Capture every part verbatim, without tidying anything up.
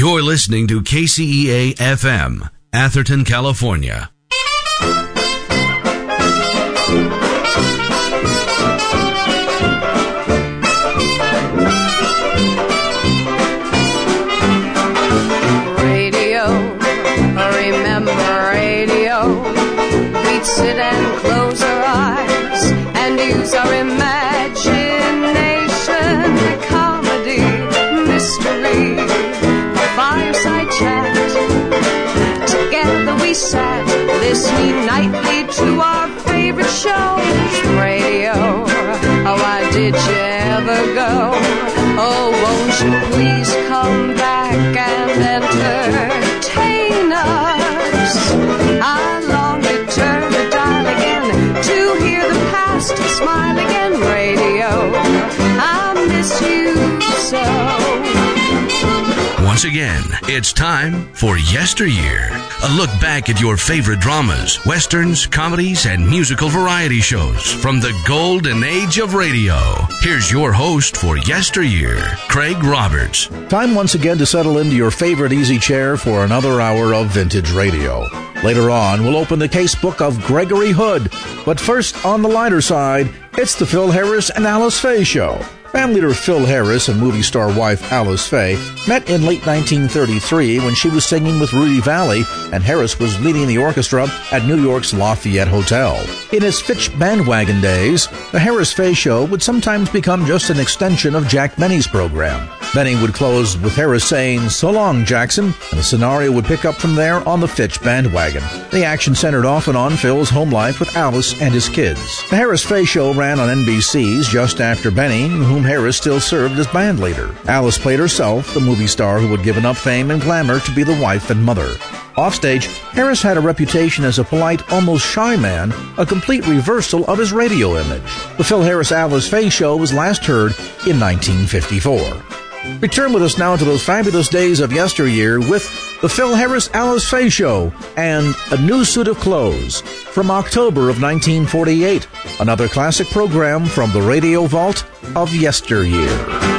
You're listening to K C E A F M, Atherton, California. Radio, remember radio. We'd sit and close our eyes and use our imagination. Comedy, mystery, fireside chat. Together we sat, listening nightly to our favorite shows. Radio, oh, why did you ever go? Oh, won't you please come back and entertain us? I long to turn the dial again to hear the past smile again. Radio, I miss you so. Once again, it's time for Yesteryear, a look back at your favorite dramas, westerns, comedies, and musical variety shows from the golden age of radio. Here's your host for Yesteryear, Craig Roberts. Time once again to settle into your favorite easy chair for another hour of vintage radio. Later on, we'll open the casebook of Gregory Hood. But first, on the lighter side, it's the Phil Harris and Alice Faye Show. Band leader Phil Harris and movie star wife Alice Faye met in late nineteen thirty-three when she was singing with Rudy Valley and Harris was leading the orchestra at New York's Lafayette Hotel. In his Fitch bandwagon days, the Harris Faye Show would sometimes become just an extension of Jack Benny's program. Benny would close with Harris saying, "So long, Jackson," and the scenario would pick up from there on the Fitch bandwagon. The action centered often on Phil's home life with Alice and his kids. The Harris Faye Show ran on N B C's just after Benny, whom Harris still served as band leader. Alice played herself, the movie star who would give enough fame and glamour to be the wife and mother. Offstage, Harris had a reputation as a polite, almost shy man, a complete reversal of his radio image. The Phil Harris-Alice Faye Show was last heard in nineteen fifty-four. Return with us now to those fabulous days of yesteryear with the Phil Harris-Alice Faye Show and A New Suit of Clothes from October of nineteen forty-eight, another classic program from the radio vault of yesteryear.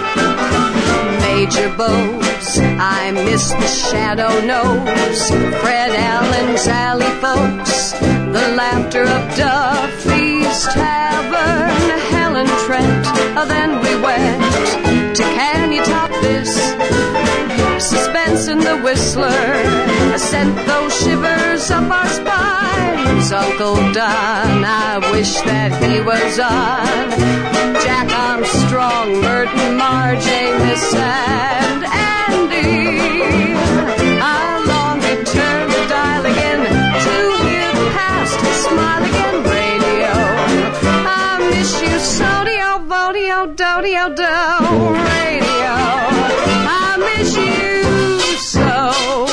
Major Bose, I miss the Shadow Nose, Fred Allen's Alley Folks, the laughter of Duffy's Tavern, Helen Trent, then we went to Can You Top This? Suspense in the Whistler sent those shivers up our spines. Uncle Don, I wish that he was on. Jack Armstrong, Merton, Marge, Amos, and Andy. I long to turn the dial again to hear the past smile again. Radio, I miss you so, dio, vodio, do-dio, do. Radio, I miss you so.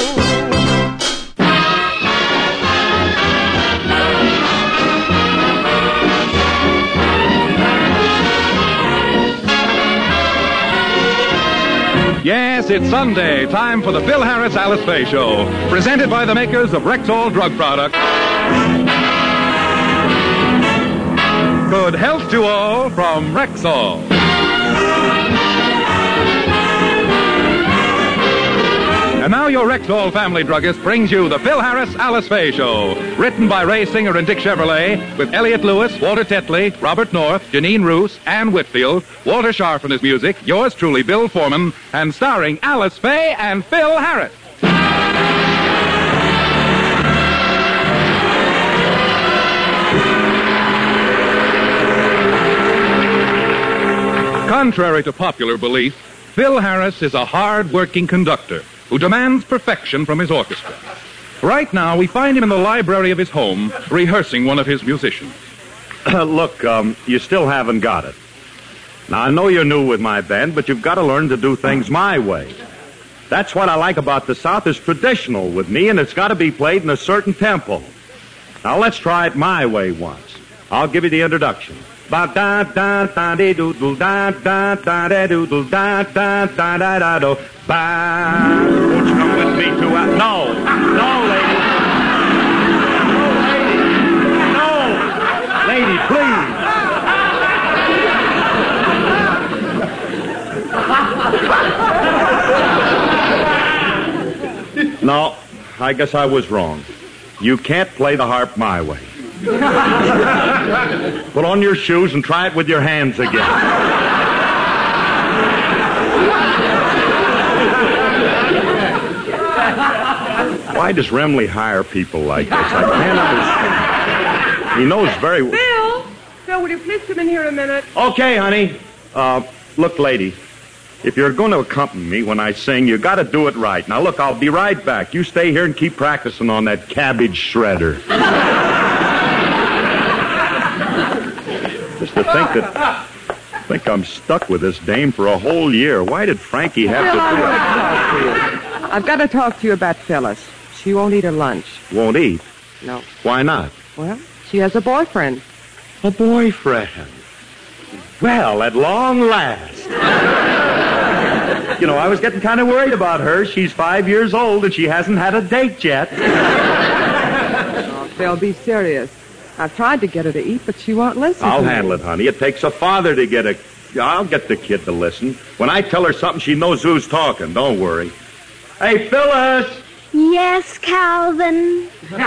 Yes, it's Sunday. Time for the Phil Harris-Alice Faye Show. Presented by the makers of Rexall drug products. Good health to all from Rexall. And now your Rexall family druggist brings you the Phil Harris-Alice Faye Show. Written by Ray Singer and Dick Chevrolet, with Elliot Lewis, Walter Tetley, Robert North, Janine Roos, Ann Whitfield, Walter Scharf and his music, yours truly, Bill Foreman, and starring Alice Faye and Phil Harris. Contrary to popular belief, Phil Harris is a hard-working conductor who demands perfection from his orchestra. Right now, we find him in the library of his home, rehearsing one of his musicians. Look, um, you still haven't got it. Now, I know you're new with my band, but you've got to learn to do things my way. That's what I like about the South. It's traditional with me, and it's got to be played in a certain tempo. Now, let's try it my way once. I'll give you the introduction. Ba-da-da-da-dee-doodle-da-da-da-doodle-da-da-da-da-da-do. Ba. Won't you come with me to... Uh, no. No, lady. No, lady. No. Lady, please. No, I guess I was wrong. You can't play the harp my way. Put on your shoes and try it with your hands again. Why does Remley hire people like this? I can't understand. He knows very well. Phil! Phil, will you please come in here a minute? Okay, honey. Uh, look, lady, if you're going to accompany me when I sing, you got to do it right. Now, look, I'll be right back. You stay here and keep practicing on that cabbage shredder. Just to think that... I think I'm stuck with this dame for a whole year. Why did Frankie have Phil, to I do want it? to talk to you. I've got to talk to you about Phyllis. She won't eat her lunch. Won't eat? No. Why not? Well, she has a boyfriend. A boyfriend. Well, at long last. You know, I was getting kind of worried about her. She's five years old and she hasn't had a date yet. Oh, Phil, be serious. I've tried to get her to eat, but she won't listen. I'll to handle me. it, honey. It takes a father to get a... I'll get the kid to listen. When I tell her something, she knows who's talking. Don't worry. Hey, Phyllis! Yes, Calvin.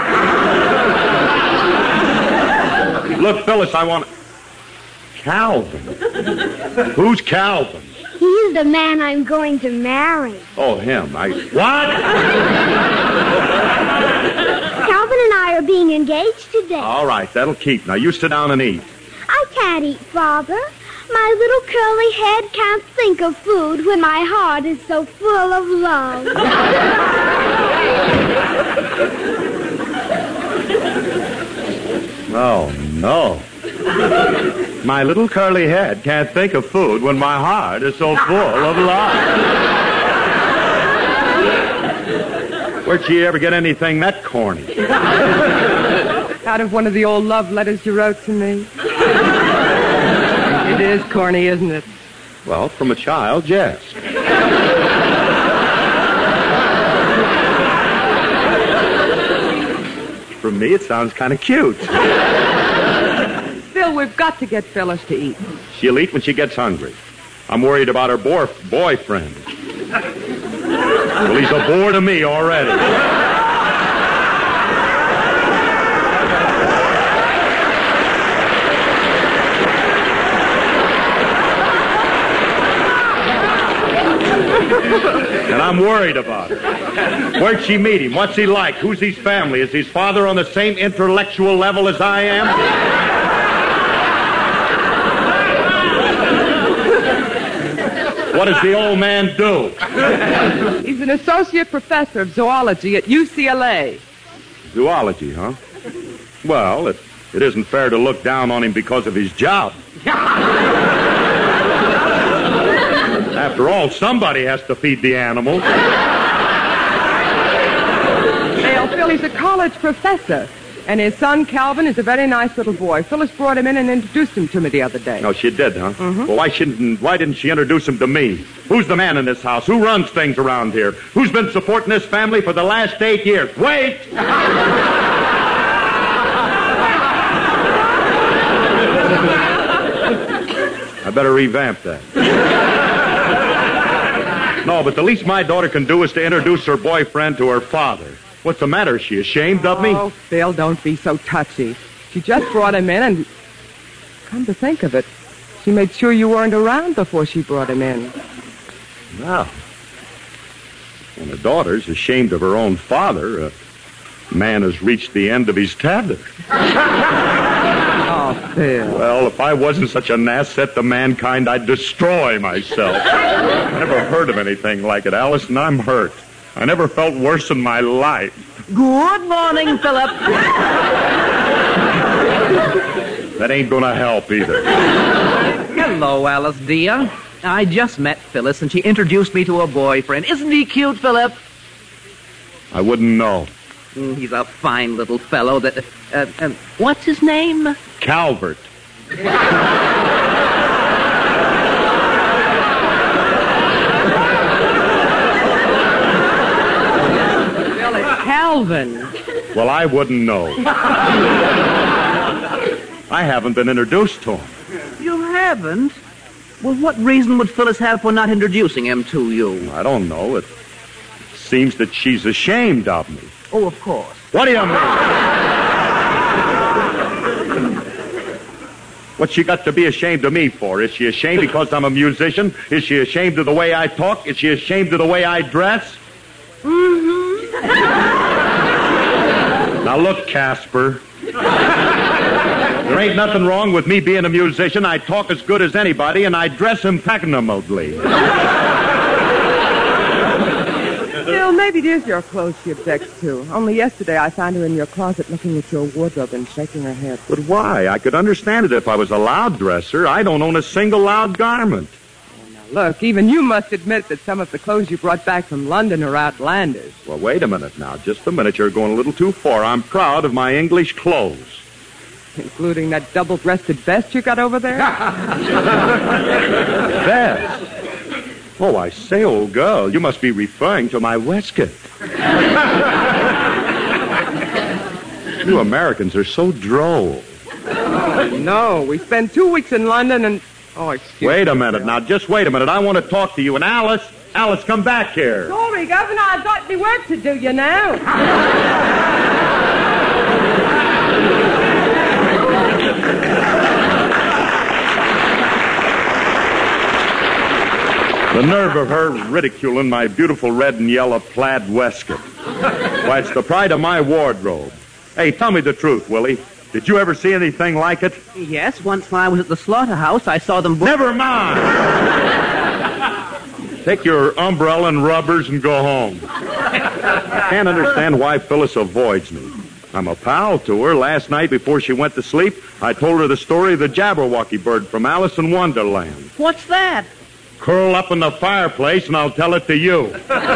Look, Phyllis, I want... Calvin? Who's Calvin? He's the man I'm going to marry. Oh, him. I... What? Calvin and I are being engaged today. All right, that'll keep. Now, you sit down and eat. I can't eat, Father. My little curly head can't think of food when my heart is so full of love. Oh, no. My little curly head can't think of food when my heart is so full of love. Where'd she ever get anything that corny? Out of one of the old love letters you wrote to me. It is corny, isn't it? Well, from a child, yes. From me, it sounds kind of cute. Phil, we've got to get Phyllis to eat. She'll eat when she gets hungry. I'm worried about her bo- boyfriend. Well, he's a bore to me already. And I'm worried about her. Where'd she meet him? What's he like? Who's his family? Is his father on the same intellectual level as I am? What does the old man do? He's an associate professor of zoology at U C L A. Zoology, huh? Well, it, it isn't fair to look down on him because of his job. After all, somebody has to feed the animals. Well, Phil, he's a college professor. And his son, Calvin, is a very nice little boy. Phyllis brought him in and introduced him to me the other day. No, she did, huh? Mm-hmm. Well, why shouldn't? Why didn't she introduce him to me? Who's the man in this house? Who runs things around here? Who's been supporting this family for the last eight years? Wait! I better revamp that. No, but the least my daughter can do is to introduce her boyfriend to her father. What's the matter? Is she ashamed of me? Oh, Phil, don't be so touchy. She just brought him in and... Come to think of it, she made sure you weren't around before she brought him in. Well, when a daughter's ashamed of her own father, a man has reached the end of his tether. Oh, Phil. Well, if I wasn't such an asset to mankind, I'd destroy myself. I never heard of anything like it, Alice, and I'm hurt. I never felt worse in my life. Good morning, Philip. That ain't gonna help either. Hello, Alice, dear. I just met Phyllis, and she introduced me to her boyfriend. Isn't he cute, Philip? I wouldn't know. Mm, he's a fine little fellow that... Uh, uh, what's his name? Calvert. Phil, it's Calvin. Well, I wouldn't know. I haven't been introduced to him. You haven't? Well, what reason would Phyllis have for not introducing him to you? I don't know. It seems that she's ashamed of me. Oh, of course. What do you mean? What's she got to be ashamed of me for? Is she ashamed because I'm a musician? Is she ashamed of the way I talk? Is she ashamed of the way I dress? Mm-hmm. Now look, Casper. There ain't nothing wrong with me being a musician. I talk as good as anybody, and I dress impeccably. Still, maybe it is your clothes she objects to. Only yesterday I found her in your closet looking at your wardrobe and shaking her head. But why? I could understand it if I was a loud dresser. I don't own a single loud garment. Oh, now look, even you must admit that some of the clothes you brought back from London are outlandish. Well, wait a minute now. Just a minute. You're going a little too far. I'm proud of my English clothes. Including that double-breasted vest you got over there? Vest? Oh, I say, old girl, you must be referring to my waistcoat. You Americans are so droll. No, we spent two weeks in London and... Oh, excuse me. Wait a minute now. Just wait a minute. I want to talk to you. And Alice, Alice, come back here. Sorry, Governor, I've got me work to do, you know. The nerve of her ridiculing my beautiful red and yellow plaid waistcoat. Why, it's the pride of my wardrobe. Hey, tell me the truth, Willie. Did you ever see anything like it? Yes, once when I was at the slaughterhouse, I saw them... Bo- Never mind! Take your umbrella and rubbers and go home. I can't understand why Phyllis avoids me. I'm a pal to her. Last night before she went to sleep, I told her the story of the Jabberwocky bird from Alice in Wonderland. What's that? Curl up in the fireplace and I'll tell it to you.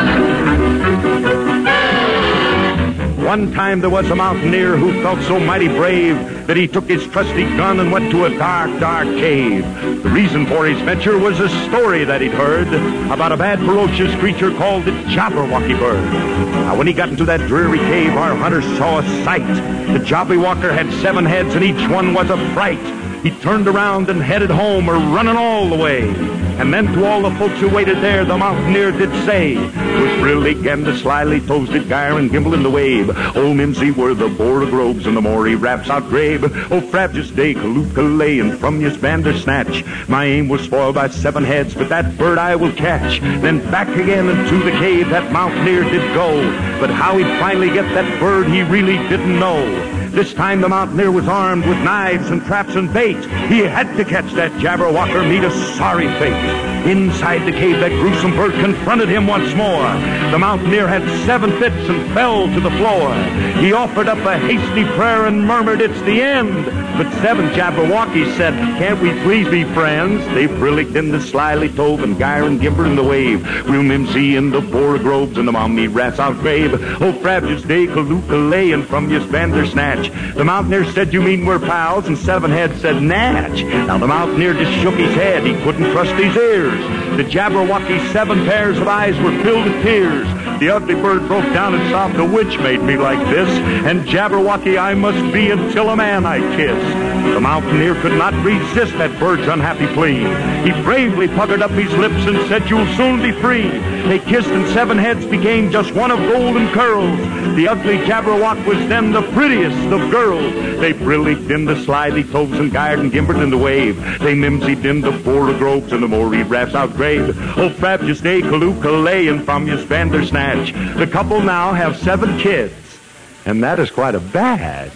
One time there was a mountaineer who felt so mighty brave that he took his trusty gun and went to a dark, dark cave. The reason for his venture was a story that he'd heard about a bad, ferocious creature called the Jabberwocky bird. Now, when he got into that dreary cave, our hunter saw a sight. The Jabberwocker had seven heads, and each one was a fright. He turned around and headed home, or running all the way. And then to all the folks who waited there, the mountaineer did say, "'Twas really gander, slyly toasted, gyre and gimble in the wave. Old Mimsy were the Borogroves and the Maury raps out grave. Oh, Frabjous Day, Kalookalay, and from your Bandersnatch. My aim was spoiled by seven heads, but that bird I will catch." Then back again into the cave that mountaineer did go. But how he'd finally get that bird, he really didn't know. This time the mountaineer was armed with knives and traps and bait. He had to catch that Jabberwocker, meet a sorry fate. Inside the cave, that gruesome bird confronted him once more. The mountaineer had seven fits and fell to the floor. He offered up a hasty prayer and murmured, "It's the end." But seven Jabberwockies said, "Can't we please be friends?" They frolicked in the slyly tove and gyre and gimber in the wave. We'll Mimsy in the Borogroves and the Mommy rats out grave. Oh, Frabjous Day, Kalookalay, and from your Bandersnatch. The mountaineer said, "You mean we're pals?" And seven heads said, "Natch." Now the mountaineer just shook his head. He couldn't trust his ears. The Jabberwocky's seven pairs of eyes were filled with tears. The ugly bird broke down and sobbed, "A witch made me like this, and Jabberwocky I must be until a man I kiss." The mountaineer could not resist that bird's unhappy plea. He bravely puckered up his lips and said, "You'll soon be free." They kissed and seven heads became just one of golden curls. The ugly Jabberwock was then the prettiest of girls. They brillied in the slyly toves and gyred and gimbered in the wave. They mimsied in the Borogroves and the Maury raps out grave. Oh, Frabjous Day, Kalookalay, and from your Bandersnatch. The couple now have seven kids, and that is quite a badge.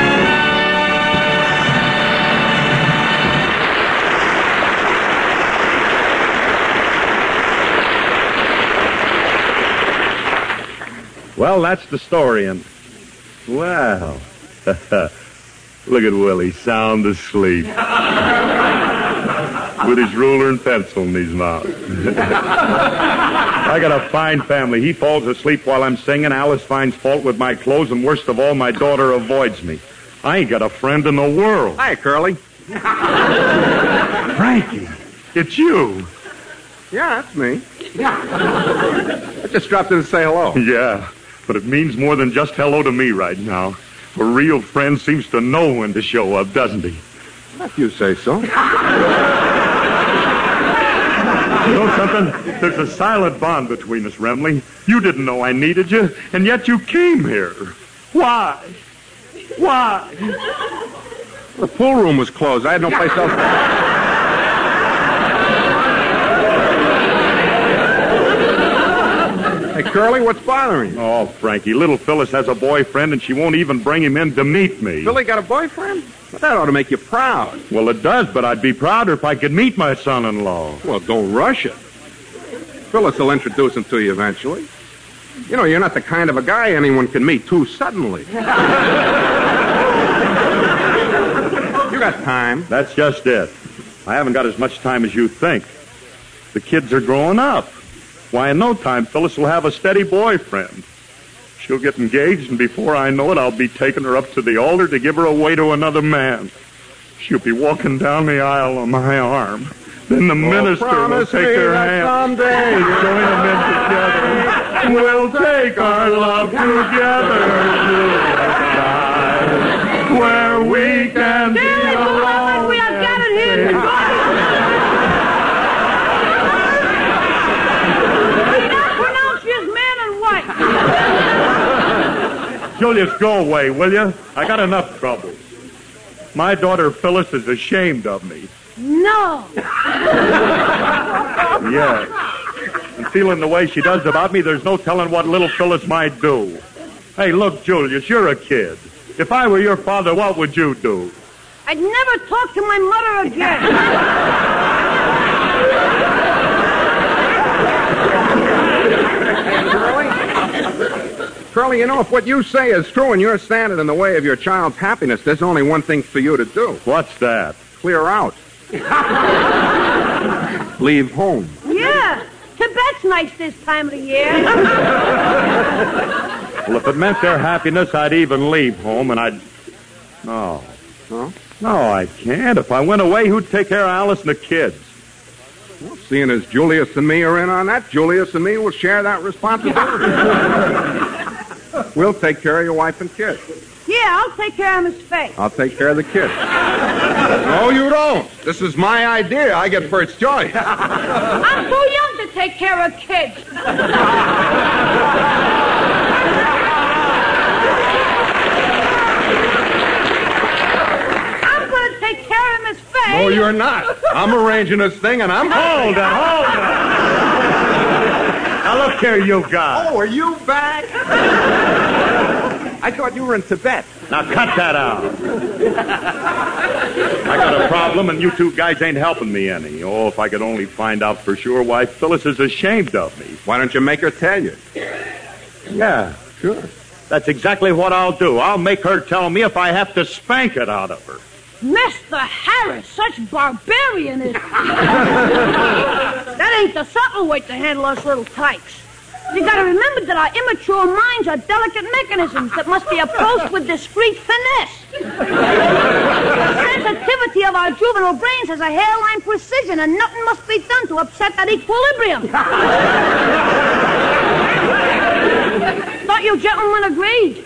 Well, that's the story, and, well, look at Willie, sound asleep. With his ruler and pencil in his mouth. I got a fine family. He falls asleep while I'm singing. Alice finds fault with my clothes, and worst of all, my daughter avoids me. I ain't got a friend in the world. Hi, Curly. Frankie, it's you. Yeah, that's me. I just dropped in to say hello. Yeah, but it means more than just hello to me right now. A real friend seems to know when to show up, doesn't he? If you say so. You know something? There's a silent bond between us, Remley. You didn't know I needed you, and yet you came here. Why? Why? The pool room was closed. I had no place else to... Hey, Curly, what's bothering you? Oh, Frankie, little Phyllis has a boyfriend, and she won't even bring him in to meet me. Billy got a boyfriend? Well, that ought to make you proud. Well, it does, but I'd be prouder if I could meet my son-in-law. Well, don't rush it. Phyllis will introduce him to you eventually. You know, you're not the kind of a guy anyone can meet too suddenly. You got time. That's just it. I haven't got as much time as you think. The kids are growing up. Why, in no time, Phyllis will have a steady boyfriend. She'll get engaged, and before I know it, I'll be taking her up to the altar to give her away to another man. She'll be walking down the aisle on my arm. Then the oh, minister will take her hand. Someday join them in together. We'll take our love together to a sky where we can be alone. We have gathered here to pronounce you as man and wife. Julius, go away, will you? I got enough trouble. My daughter Phyllis is ashamed of me. No. Yes. And feeling the way she does about me, there's no telling what little Phyllis might do. Hey, look, Julius, you're a kid. If I were your father, what would you do? I'd never talk to my mother again. Curly, you know, if what you say is true and you're standing in the way of your child's happiness, there's only one thing for you to do. What's that? Clear out. Leave home. Yeah. Tibet's nice this time of the year. Well, if it meant their happiness, I'd even leave home, and I'd... No. No? No, I can't. If I went away, who'd take care of Alice and the kids? Well, seeing as Julius and me are in on that, Julius and me will share that responsibility. We'll take care of your wife and kids. Yeah, I'll take care of Miss Faye. I'll take care of the kids. No, you don't. This is my idea. I get first choice. I'm too young to take care of kids. I'm going to take care of Miss Faye. No, you're not. I'm arranging this thing, and I'm... Hold it, hold it. Now, look here, you guys. Oh, are you back? I thought you were in Tibet. Now, cut that out. I got a problem, and you two guys ain't helping me any. Oh, if I could only find out for sure why Phyllis is ashamed of me. Why don't you make her tell you? Yeah, sure. That's exactly what I'll do. I'll make her tell me if I have to spank it out of her. Mister Harris, such barbarianism. That ain't the subtle way to handle us little tykes. You gotta remember that our immature minds are delicate mechanisms that must be approached with discreet finesse. The sensitivity of our juvenile brains has a hairline precision, and nothing must be done to upset that equilibrium. Thought you gentlemen agreed.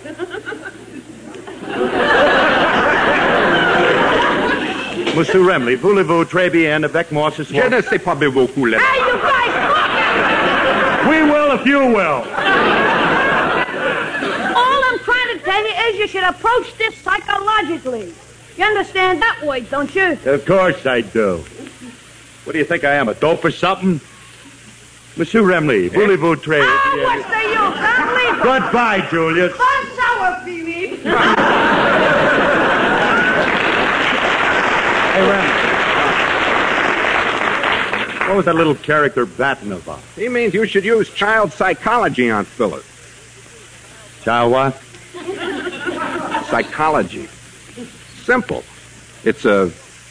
Monsieur Remley, voulez-vous très bien avec moi ce soir? Je ne sais pas beaucoup. Hey, you guys, look! We will if you will. All I'm trying to tell you is you should approach this psychologically. You understand that way, don't you? Of course I do. What do you think I am, a dope or something? Monsieur Remley, voulez-vous très bien? Ah, what's the use? I'm leaving. Goodbye, Julius. Fun sour, Philippe. Hey, Remley. What was that little character batting about? He means you should use child psychology on Phyllis. Child what? Psychology. Simple. It's a...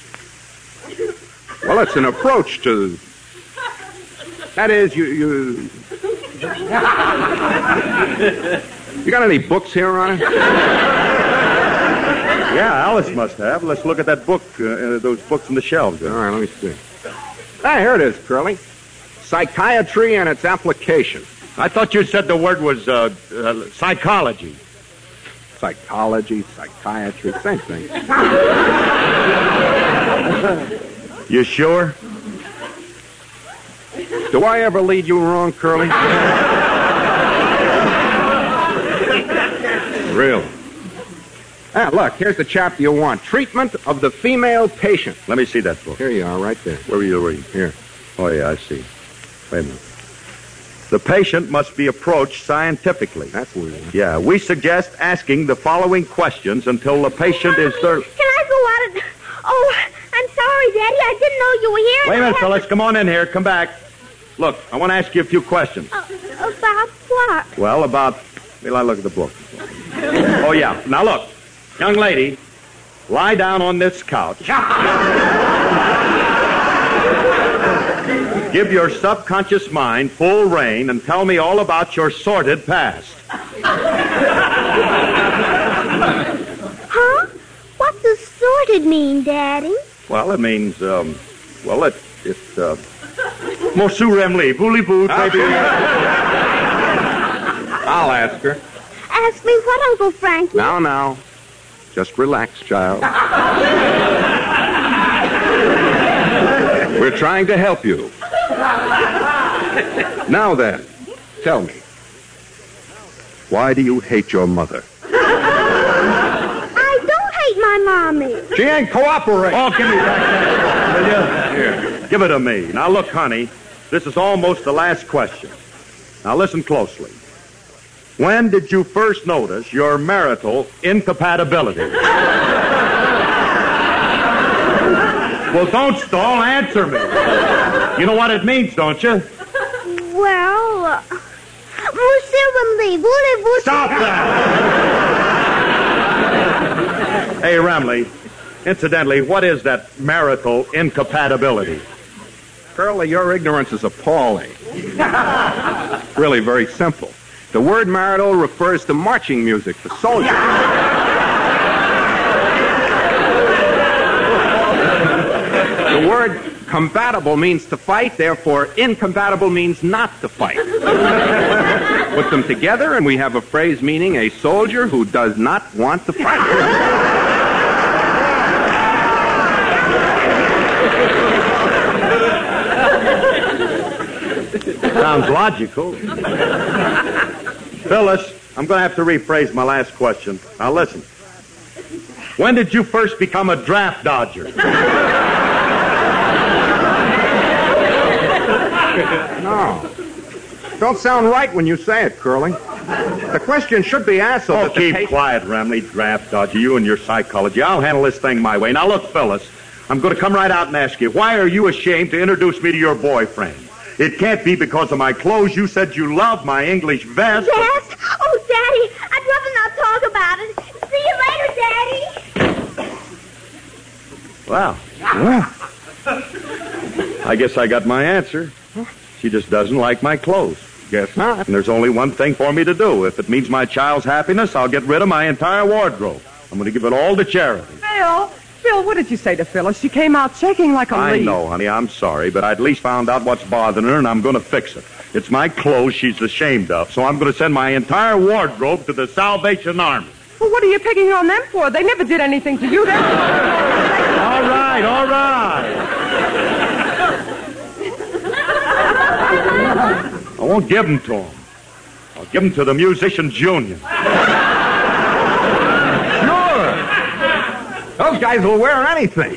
Well, it's an approach to... That is, you... You, you got any books here on it? Yeah, Alice must have. Let's look at that book, uh, those books in the shelves there. All right, let me see. Ah, here it is, Curly. Psychiatry and its application. I thought you said the word was uh, uh, psychology. Psychology, psychiatry, same thing. You sure? Do I ever lead you wrong, Curly? Really? Ah, look, here's the chapter you want. Treatment of the female patient. Let me see that book. Here you are, right there. Where were you reading? Here. Oh, yeah, I see. Wait a minute. The patient must be approached scientifically. That's what we want. Yeah, we suggest asking the following questions until the patient Mommy, is third. Can I go out and... Oh, I'm sorry, Daddy. I didn't know you were here. Wait a minute, I fellas. Come on in here. Come back. Look, I want to ask you a few questions. Uh, about what? Well, about... Well, I look at the book. Oh, yeah. Now, look. Young lady, lie down on this couch. Give your subconscious mind full rein and tell me all about your sordid past. Huh? What does sorted mean, Daddy? Well, it means, um... Well, it... It, uh... Mosu remli, voulez-vous, baby? I'll ask her. Ask me what, Uncle Frankie? Now, now. Just relax, child. We're trying to help you. Now then, tell me. Why do you hate your mother? I don't hate my mommy. She ain't cooperating. Oh, give me back that. Will you? Here, give it to me. Now, look, honey, this is almost the last question. Now, listen closely. When did you first notice your marital incompatibility? Well, don't stall. Answer me. You know what it means, don't you? Well, uh, voulez-vous... Stop that! Hey, Remley, incidentally, what is that marital incompatibility? Curly, your ignorance is appalling. Really very simple. The word marital refers to marching music for soldiers. The word compatible means to fight, therefore incompatible means not to fight. Put them together and we have a phrase meaning a soldier who does not want to fight. Sounds logical. Phyllis, I'm going to have to rephrase my last question. Now listen. When did you first become a draft dodger? No. Don't sound right when you say it, Curly. The question should be asked so Oh, that the keep patient... quiet, Remley, draft dodger. You and your psychology. I'll handle this thing my way. Now look, Phyllis, I'm going to come right out and ask you, why are you ashamed to introduce me to your boyfriend? It can't be because of my clothes. You said you love my English vest. Yes? Oh, Daddy, I'd rather not talk about it. See you later, Daddy. Well, well, I guess I got my answer. She just doesn't like my clothes. Guess not. And there's only one thing for me to do. If it means my child's happiness, I'll get rid of my entire wardrobe. I'm going to give it all to charity. Phil, Phil, what did you say to Phyllis? She came out shaking like a I leaf. know, honey. I'm sorry, but I at least found out what's bothering her, and I'm going to fix it. It's my clothes she's ashamed of, so I'm going to send my entire wardrobe to the Salvation Army. Well, what are you picking on them for? They never did anything to you. They're... All right, all right. I won't give them to them. I'll give them to the Musicians Union. Those guys will wear anything.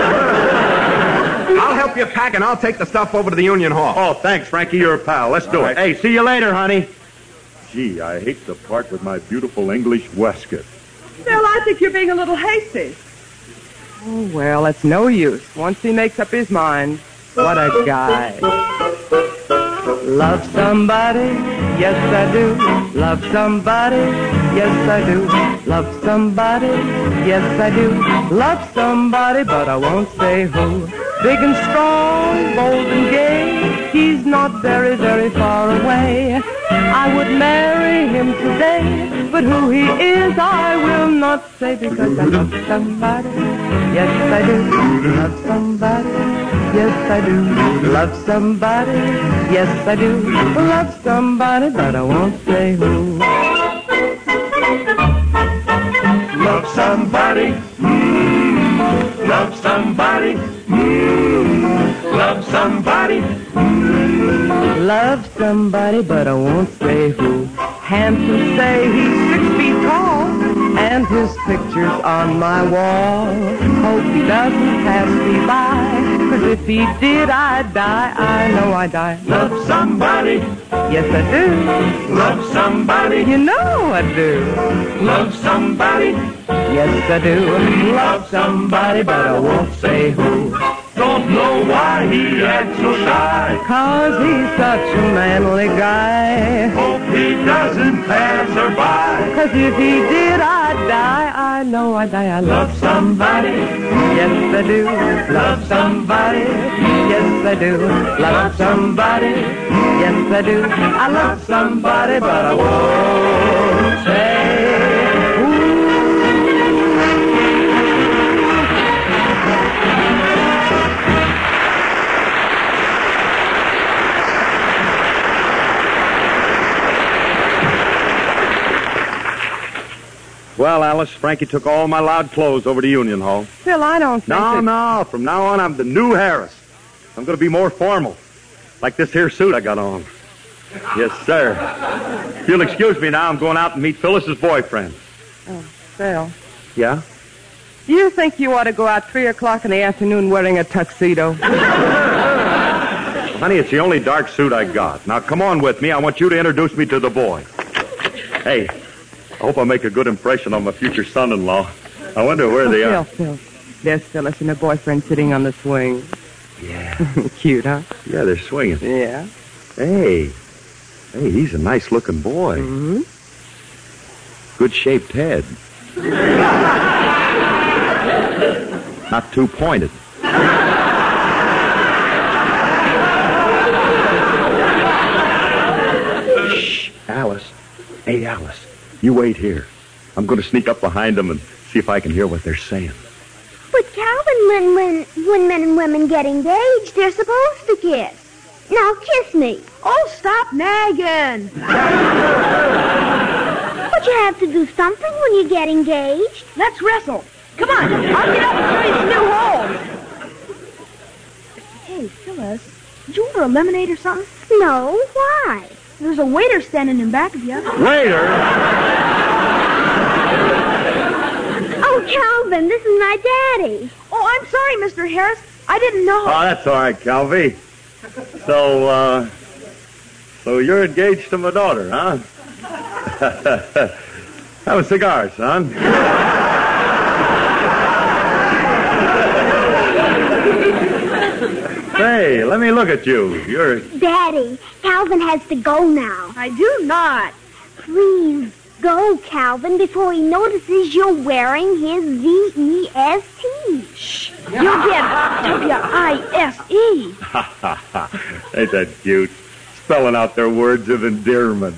I'll help you pack, and I'll take the stuff over to the Union Hall. Oh, thanks, Frankie. You're a pal. Let's do All it. right. Hey, see you later, honey. Gee, I hate to part with my beautiful English waistcoat. Phil, I think you're being a little hasty. Oh, well, it's no use. Once he makes up his mind, what a guy. Love somebody, yes I do. Love somebody, yes I do. Love somebody, yes I do. Love somebody, but I won't say who. Big and strong, bold and gay, he's not very, very far away. I would marry him today, but who he is I will not say, because I love somebody, yes I do. Love somebody, yes I do. Love somebody, yes I do. Love somebody, but I won't say who. Love somebody, mm, love somebody, mm, love somebody. Love somebody, but I won't say who. Handsome say he's six feet tall, and his picture's on my wall. Hope he doesn't pass me by, 'cause if he did, I'd die. I know I'd die. Love somebody. Yes, I do. Love somebody. You know I do. Love somebody. Yes, I do. Love somebody, but I won't say who. Don't know why he acts so shy. 'Cause he's such a manly guy. Hope he doesn't pass her by. 'Cause if he did, I'd die. I know I'd die. I love, Love somebody. Yes, I do. Love somebody. Yes, I do. Love somebody. Yes, I do. I love somebody, but I won't say who. Well, Alice, Frankie took all my loud clothes over to Union Hall. Phil, I don't think No, that... no. From now on, I'm the new Harris. I'm going to be more formal. Like this here suit I got on. Yes, sir. If you'll excuse me now, I'm going out and meet Phyllis's boyfriend. Oh, Phil. Yeah? Do you think you ought to go out three o'clock in the afternoon wearing a tuxedo? Honey, it's the only dark suit I got. Now, come on with me. I want you to introduce me to the boy. Hey, I hope I make a good impression on my future son-in-law. I wonder where oh, they Phil, are. Phil, there's Phyllis and her boyfriend sitting on the swing. Yeah. Cute, huh? Yeah, they're swinging. Yeah. Hey. Hey, he's a nice-looking boy. Mm-hmm. Good-shaped head. Not too pointed. Shh, Alice. Hey, Alice. You wait here. I'm going to sneak up behind them and see if I can hear what they're saying. But Calvin, when when when men and women get engaged, they're supposed to kiss. Now kiss me. Oh, stop nagging. But you have to do something when you get engaged. Let's wrestle. Come on, I'll get up and show you some new holes. Hey, Phyllis, did you order a lemonade or something? No, why? There's a waiter standing in back of you. Waiter? Oh, Calvin, this is my daddy. Oh, I'm sorry, Mister Harris. I didn't know. Oh, that's all right, Calvi. So, uh, so you're engaged to my daughter, huh? Have a cigar, son. Hey, let me look at you. You're... Daddy, Calvin has to go now. I do not. Please go, Calvin, before he notices you're wearing his V E S T. Shh. You'll get W I S E. Ain't that cute? Spelling out their words of endearment.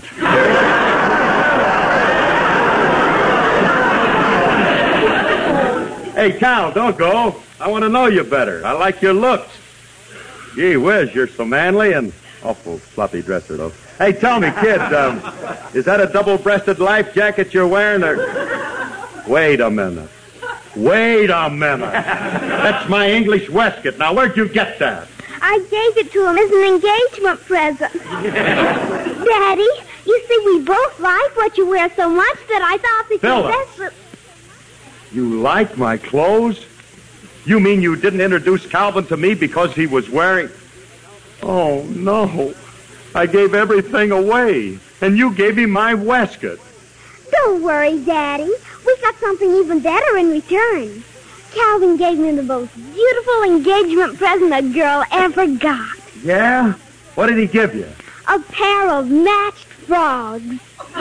Hey, Cal, don't go. I want to know you better. I like your looks. Gee whiz, you're so manly and awful sloppy dresser, though. Hey, tell me, kid, um, is that a double-breasted life jacket you're wearing, or... Wait a minute. Wait a minute. That's my English waistcoat. Now, where'd you get that? I gave it to him as an engagement present. Daddy, you see, we both like what you wear so much that I thought that Phyllis. you best... You like my clothes? You mean you didn't introduce Calvin to me because he was wearing... Oh, no. I gave everything away, and you gave him my waistcoat. Don't worry, Daddy. We got something even better in return. Calvin gave me the most beautiful engagement present a girl ever got. Yeah? What did he give you? A pair of matched frogs.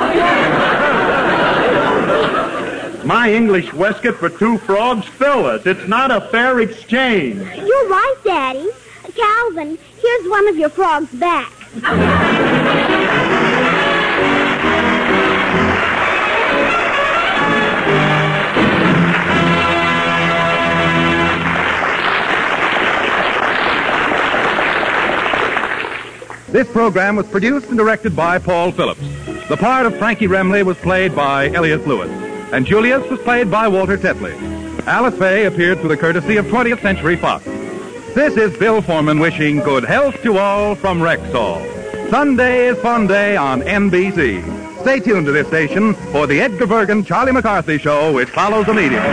My English waistcoat for two frogs? Phyllis, it's not a fair exchange. You're right, Daddy. Calvin, here's one of your frogs back. This program was produced and directed by Paul Phillips. The part of Frankie Remley was played by Elliot Lewis, and Julius was played by Walter Tetley. Alice Faye appeared through the courtesy of twentieth Century Fox. This is Bill Foreman wishing good health to all from Rexall. Sunday is Fun Day on N B C. Stay tuned to this station for the Edgar Bergen, Charlie McCarthy Show, which follows immediately.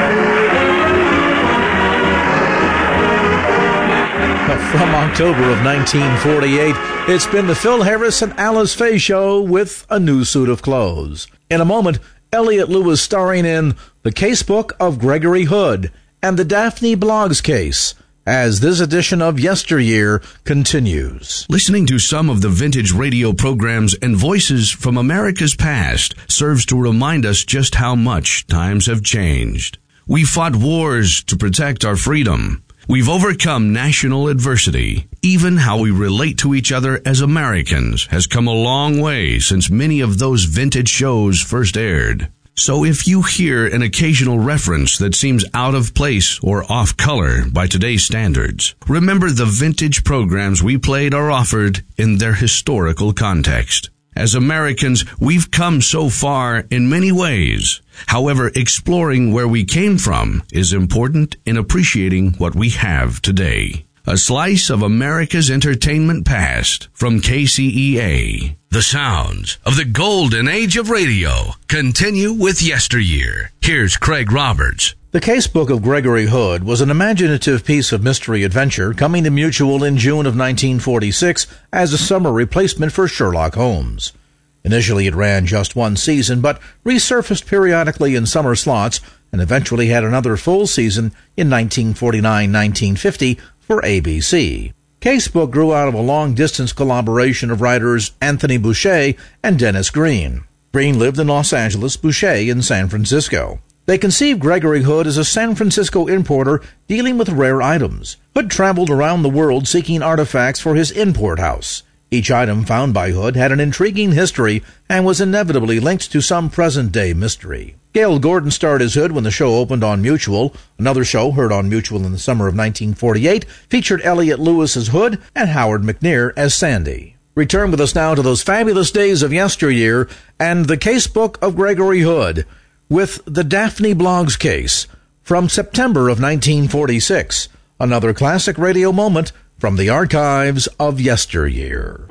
From October of nineteen forty-eight, it's been the Phil Harris and Alice Faye Show with a new suit of clothes. In a moment, Elliot Lewis starring in The Casebook of Gregory Hood and the Daphne Bloggs Case, as this edition of Yesteryear continues. Listening to some of the vintage radio programs and voices from America's past serves to remind us just how much times have changed. We fought wars to protect our freedom. We've overcome national adversity. Even how we relate to each other as Americans has come a long way since many of those vintage shows first aired. So if you hear an occasional reference that seems out of place or off color by today's standards, remember the vintage programs we played are offered in their historical context. As Americans, we've come so far in many ways. However, exploring where we came from is important in appreciating what we have today. A slice of America's entertainment past from K C E A. The sounds of the golden age of radio continue with Yesteryear. Here's Craig Roberts. The Casebook of Gregory Hood was an imaginative piece of mystery adventure coming to Mutual in June of nineteen forty-six as a summer replacement for Sherlock Holmes. Initially it ran just one season, but resurfaced periodically in summer slots and eventually had another full season in nineteen forty-nine nineteen fifty for A B C. Casebook grew out of a long-distance collaboration of writers Anthony Boucher and Dennis Green. Green lived in Los Angeles, Boucher in San Francisco. They conceived Gregory Hood as a San Francisco importer dealing with rare items. Hood traveled around the world seeking artifacts for his import house. Each item found by Hood had an intriguing history and was inevitably linked to some present-day mystery. Gail Gordon starred as Hood when the show opened on Mutual. Another show, heard on Mutual in the summer of nineteen forty-eight, featured Elliot Lewis as Hood and Howard McNear as Sandy. Return with us now to those fabulous days of yesteryear and the Casebook of Gregory Hood with the Daphne Bloggs Case from September of nineteen forty-six. Another classic radio moment from the archives of yesteryear.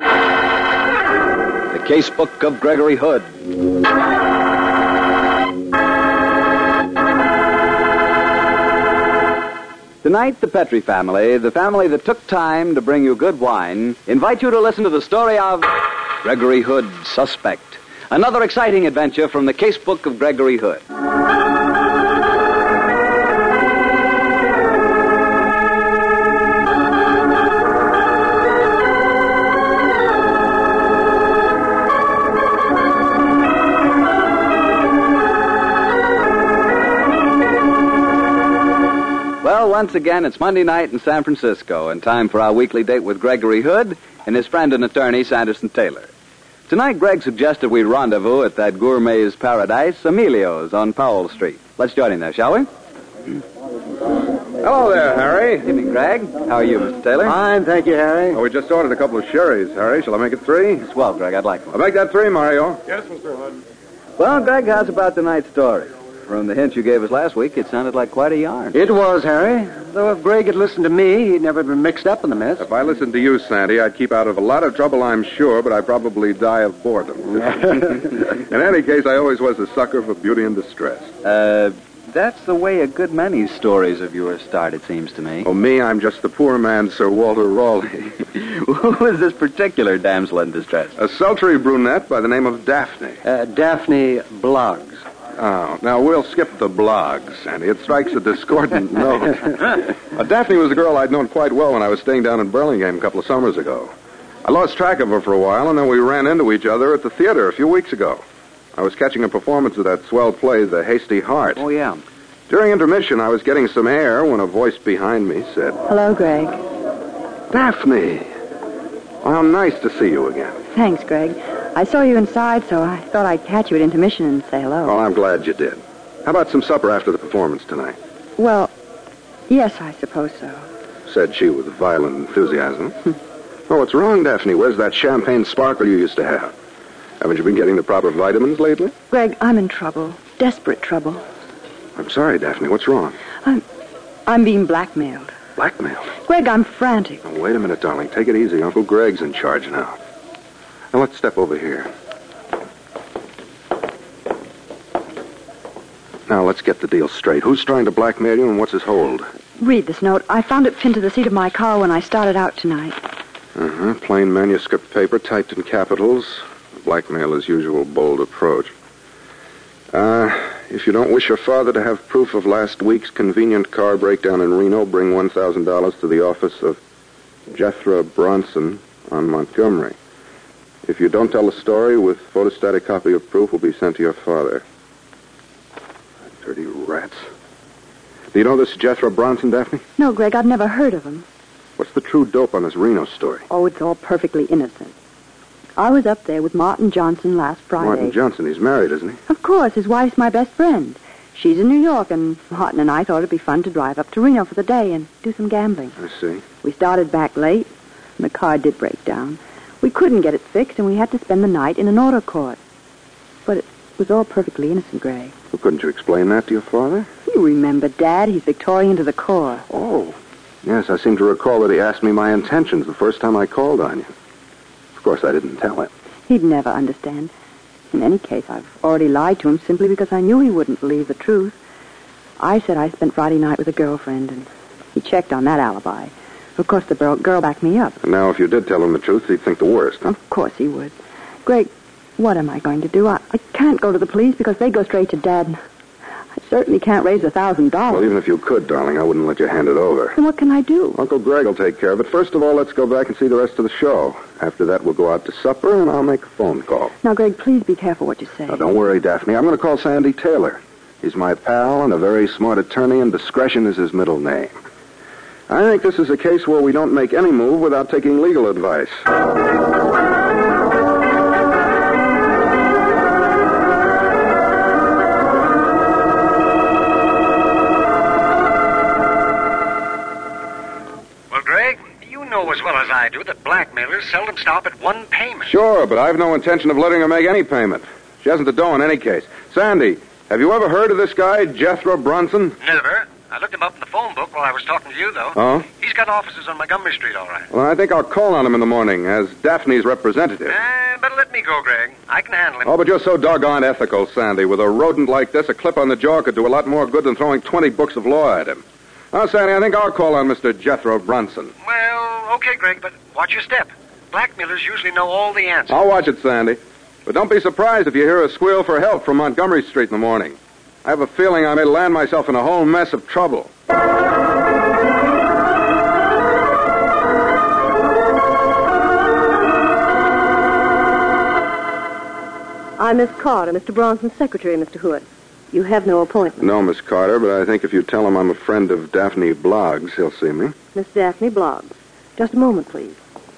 The Casebook of Gregory Hood. Tonight, the Petrie family, the family that took time to bring you good wine, invite you to listen to the story of Gregory Hood, Suspect. Another exciting adventure from the Casebook of Gregory Hood. Well, once again, it's Monday night in San Francisco, and time for our weekly date with Gregory Hood and his friend and attorney, Sanderson Taylor. Tonight, Greg suggested we rendezvous at that gourmet's paradise, Emilio's on Powell Street. Let's join him there, shall we? Hello there, Harry. Good evening, Greg. How are you, Mister Taylor? Fine, thank you, Harry. Oh, we just ordered a couple of sherries, Harry. Shall I make it three? Swell, Greg. I'd like one. I'll make that three, Mario. Yes, Mister Hood. Well, Greg, how's about tonight's story? From the hint you gave us last week, it sounded like quite a yarn. It was, Harry. Though if Greg had listened to me, he'd never been mixed up in the mess. If I listened to you, Sandy, I'd keep out of a lot of trouble, I'm sure, but I'd probably die of boredom. In any case, I always was a sucker for beauty and distress. Uh, that's the way a good many stories of yours start, it seems to me. Oh, me, I'm just the poor man, Sir Walter Raleigh. Who is this particular damsel in distress? A sultry brunette by the name of Daphne. Uh, Daphne Bloggs. Oh, now we'll skip the blogs, Sandy. It strikes a discordant note. uh, Daphne was a girl I'd known quite well when I was staying down in Burlingame a couple of summers ago. I lost track of her for a while, and then we ran into each other at the theater a few weeks ago. I was catching a performance of that swell play, The Hasty Heart. Oh, yeah. During intermission, I was getting some air when a voice behind me said, Hello, Greg. Daphne. Well, how nice to see you again. Thanks, Greg. I saw you inside, so I thought I'd catch you at intermission and say hello. Well, I'm glad you did. How about some supper after the performance tonight? Well, yes, I suppose so. Said she with violent enthusiasm. Oh, what's wrong, Daphne? Where's that champagne sparkle you used to have? Haven't you been getting the proper vitamins lately? Greg, I'm in trouble. Desperate trouble. I'm sorry, Daphne. What's wrong? I'm, I'm being blackmailed. Blackmail? Greg, I'm frantic. Now, wait a minute, darling. Take it easy. Uncle Greg's in charge now. Now, let's step over here. Now, let's get the deal straight. Who's trying to blackmail you and what's his hold? Read this note. I found it pinned to the seat of my car when I started out tonight. Uh-huh. Plain manuscript paper typed in capitals. Blackmailer's usual bold approach. Uh, if you don't wish your father to have proof of last week's convenient car breakdown in Reno, bring one thousand dollars to the office of Jethro Bronson on Montgomery. If you don't tell the story, with photostatic copy of proof will be sent to your father. Dirty rats. Do you know this Jethro Bronson, Daphne? No, Greg, I've never heard of him. What's the true dope on this Reno story? Oh, it's all perfectly innocent. I was up there with Martin Johnson last Friday. Martin Johnson, he's married, isn't he? Of course, his wife's my best friend. She's in New York, and Martin and I thought it'd be fun to drive up to Reno for the day and do some gambling. I see. We started back late, and the car did break down. We couldn't get it fixed, and we had to spend the night in an auto court. But it was all perfectly innocent, Greg. Well, couldn't you explain that to your father? You remember, Dad. He's Victorian to the core. Oh, yes, I seem to recall that he asked me my intentions the first time I called on you. Of course, I didn't tell him. He'd never understand. In any case, I've already lied to him simply because I knew he wouldn't believe the truth. I said I spent Friday night with a girlfriend, and he checked on that alibi. Of course, the girl backed me up. And now, if you did tell him the truth, he'd think the worst. Huh? Of course he would. Greg, what am I going to do? I, I can't go to the police because they go straight to Dad. I certainly can't raise a thousand dollars. Well, even if you could, darling, I wouldn't let you hand it over. Then what can I do? Uncle Greg will take care of it. First of all, let's go back and see the rest of the show. After that, we'll go out to supper, and I'll make a phone call. Now, Greg, please be careful what you say. Now, don't worry, Daphne. I'm going to call Sandy Taylor. He's my pal and a very smart attorney, and discretion is his middle name. I think this is a case where we don't make any move without taking legal advice. As well as I do that blackmailers seldom stop at one payment. Sure, but I've no intention of letting her make any payment. She hasn't the dough in any case. Sandy, have you ever heard of this guy, Jethro Bronson? Never. I looked him up in the phone book while I was talking to you, though. Oh? He's got offices on Montgomery Street, all right. Well, I think I'll call on him in the morning as Daphne's representative. Eh, better let me go, Greg. I can handle him. Oh, but you're so doggone ethical, Sandy. With a rodent like this, a clip on the jaw could do a lot more good than throwing twenty books of law at him. Now, Sandy, I think I'll call on Mister Jethro Bronson. Well, okay, Greg, but watch your step. Blackmailers usually know all the answers. I'll watch it, Sandy. But don't be surprised if you hear a squeal for help from Montgomery Street in the morning. I have a feeling I may land myself in a whole mess of trouble. I'm Miss Carter, Mister Bronson's secretary, Mister Hood. You have no appointment. No, Miss Carter, but I think if you tell him I'm a friend of Daphne Bloggs, he'll see me. Miss Daphne Bloggs. Just a moment, please.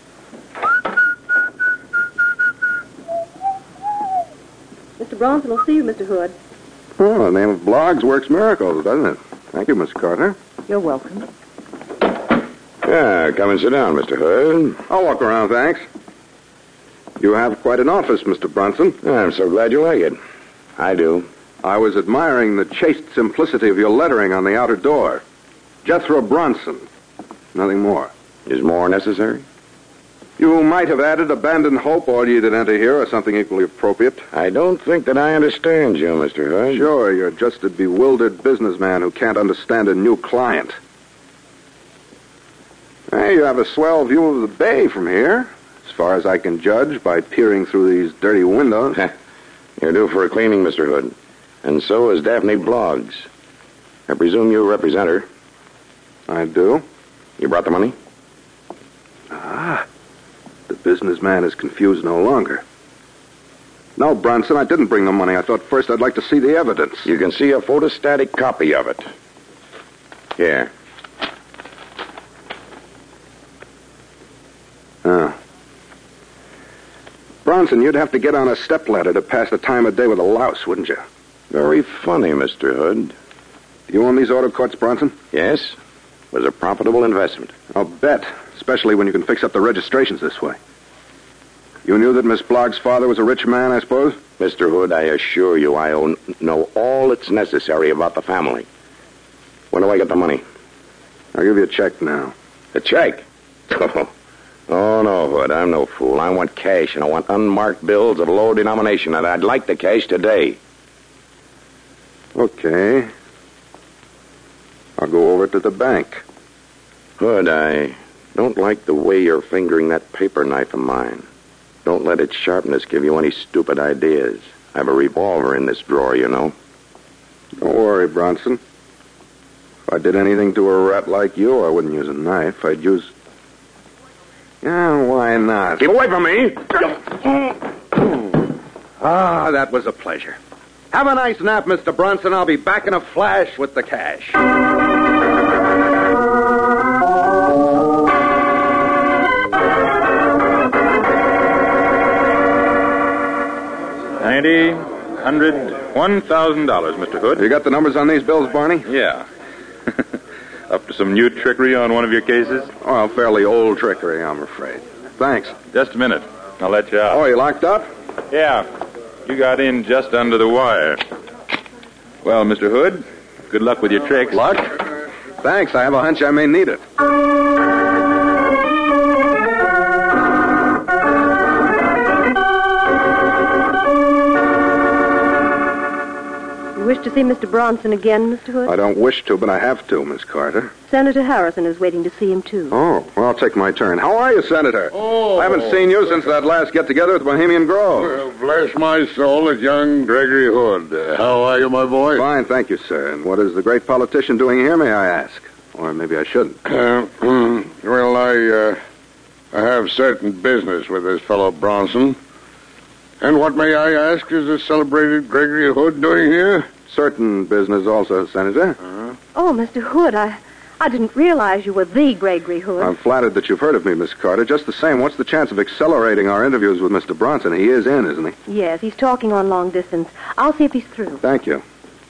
Mister Bronson will see you, Mister Hood. Oh, the name of Bloggs works miracles, doesn't it? Thank you, Miss Carter. You're welcome. Yeah, come and sit down, Mister Hood. I'll walk around, thanks. You have quite an office, Mister Bronson. I'm so glad you like it. I do. I was admiring the chaste simplicity of your lettering on the outer door. Jethro Bronson. Nothing more. Is more necessary? You might have added abandoned hope, all ye that enter here, or something equally appropriate. I don't think that I understand you, Mister Hood. Sure, you're just a bewildered businessman who can't understand a new client. Hey, you have a swell view of the bay from here, as far as I can judge by peering through these dirty windows. You're due for a cleaning, Mister Hood. And so is Daphne Bloggs. I presume you represent her. I do. You brought the money? Ah, the businessman is confused no longer. No, Bronson, I didn't bring the money. I thought first I'd like to see the evidence. You can see a photostatic copy of it. Here. Oh. Bronson, you'd have to get on a stepladder to pass the time of day with a louse, wouldn't you? Very funny, Mister Hood. Do you own these auto courts, Bronson? Yes. It was a profitable investment. I'll bet, especially when you can fix up the registrations this way. You knew that Miss Bloggs' father was a rich man, I suppose? Mister Hood, I assure you I own, know all that's necessary about the family. When do I get the money? I'll give you a check now. A check? Oh, no, Hood. I'm no fool. I want cash, and I want unmarked bills of low denomination, and I'd like the cash today. Okay. I'll go over to the bank. Hood, I don't like the way you're fingering that paper knife of mine. Don't let its sharpness give you any stupid ideas. I have a revolver in this drawer, you know. Don't worry, Bronson. If I did anything to a rat like you, I wouldn't use a knife. I'd use... Yeah, why not? Keep away from me! Ah, that was a pleasure. Have a nice nap, Mister Bronson. I'll be back in a flash with the cash. Ninety, hundred, one thousand dollars, Mister Hood. You got the numbers on these bills, Barney? Yeah. Up to some new trickery on one of your cases? Well, fairly old trickery, I'm afraid. Thanks. Just a minute. I'll let you out. Oh, you locked up? Yeah. You got in just under the wire. Well, Mister Hood, good luck with your tricks. Luck? Thanks. I have a hunch I may need it. You wish to see Mister Bronson again, Mister Hood? I don't wish to, but I have to, Miss Carter. Senator Harrison is waiting to see him, too. Oh, well, I'll take my turn. How are you, Senator? Oh. I haven't seen you since that last get-together at Bohemian Grove. Well, bless my soul, it's young Gregory Hood. Uh, how are you, my boy? Fine, thank you, sir. And what is the great politician doing here, may I ask? Or maybe I shouldn't. Uh, well, I, uh, I have certain business with this fellow Bronson. And what, may I ask, is the celebrated Gregory Hood doing here? Certain business also, Senator. Uh-huh. Oh, Mister Hood, I, I didn't realize you were the Gregory Hood. I'm flattered that you've heard of me, Miss Carter. Just the same, what's the chance of accelerating our interviews with Mister Bronson? He is in, isn't he? Yes, he's talking on long distance. I'll see if he's through. Thank you.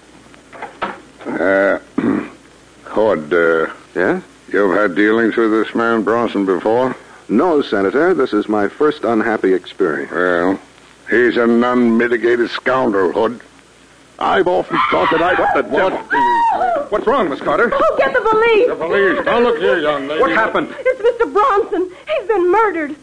Uh, Hood, uh... Yes? You've had dealings with this man Bronson before? No, Senator. This is my first unhappy experience. Well, he's an unmitigated scoundrel, Hood. I've often thought that I... What the devil? What's wrong, Miss Carter? Oh, get the police! The police. Now, look here, young lady. What happened? It's Mister Bronson. He's been murdered.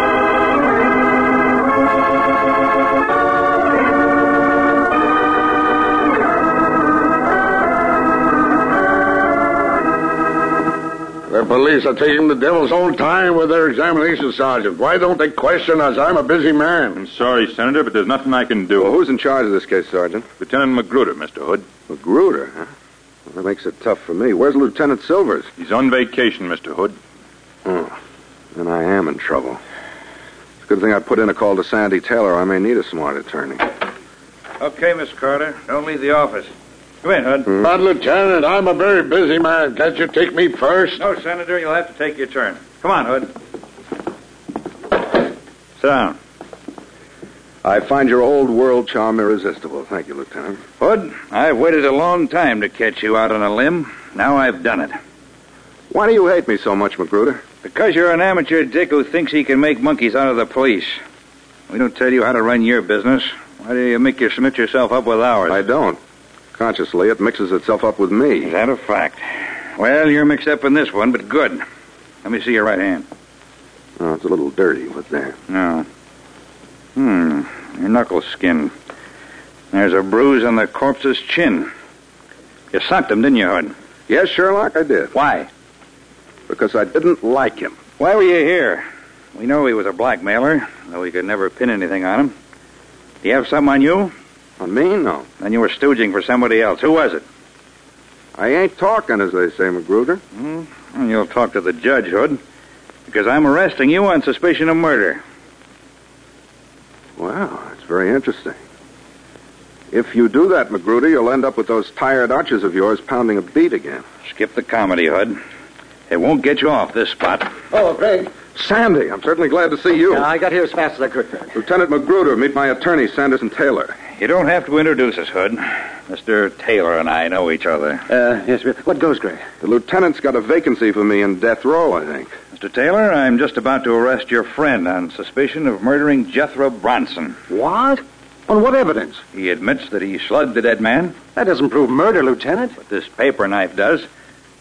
The police are taking the devil's own time with their examination, Sergeant. Why don't they question us? I'm a busy man. I'm sorry, Senator, but there's nothing I can do. Well, who's in charge of this case, Sergeant? Lieutenant Magruder, Mister Hood. Magruder, huh? Well, that makes it tough for me. Where's Lieutenant Silvers? He's on vacation, Mister Hood. Oh, then I am in trouble. It's a good thing I put in a call to Sandy Taylor. I may need a smart attorney. Okay, Miss Carter. Don't leave the office. Come in, Hood. Hmm? But, Lieutenant, I'm a very busy man. Can't you take me first? No, Senator, you'll have to take your turn. Come on, Hood. Sit down. I find your old world charm irresistible. Thank you, Lieutenant. Hood, I've waited a long time to catch you out on a limb. Now I've done it. Why do you hate me so much, Magruder? Because you're an amateur dick who thinks he can make monkeys out of the police. We don't tell you how to run your business. Why do you make you submit yourself up with ours? I don't. Consciously, it mixes itself up with me. Is that a fact? Well, you're mixed up in this one, but good. Let me see your right hand. Oh, it's a little dirty, but there. No. Hmm. Your knuckle skin. There's a bruise on the corpse's chin. You socked him, didn't you, Hood? Yes, Sherlock, I did. Why? Because I didn't like him. Why were you here? We know he was a blackmailer, though we could never pin anything on him. Do you have something on you? On me? No. Then you were stooging for somebody else. Who was it? I ain't talking, as they say, Magruder. Hmm? Well, you'll talk to the judge, Hood, because I'm arresting you on suspicion of murder. Wow, that's very interesting. If you do that, Magruder, you'll end up with those tired arches of yours pounding a beat again. Skip the comedy, Hood. It won't get you off this spot. Oh, Greg. Sandy, I'm certainly glad to see you. Yeah, I got here as fast as I could. Lieutenant Magruder, meet my attorney, Sanderson Taylor. You don't have to introduce us, Hood. Mister Taylor and I know each other. Uh, yes, what goes, Greg? The lieutenant's got a vacancy for me in death row, I think. Mister Taylor, I'm just about to arrest your friend on suspicion of murdering Jethro Bronson. What? On what evidence? He admits that he slugged the dead man. That doesn't prove murder, Lieutenant. But this paper knife does.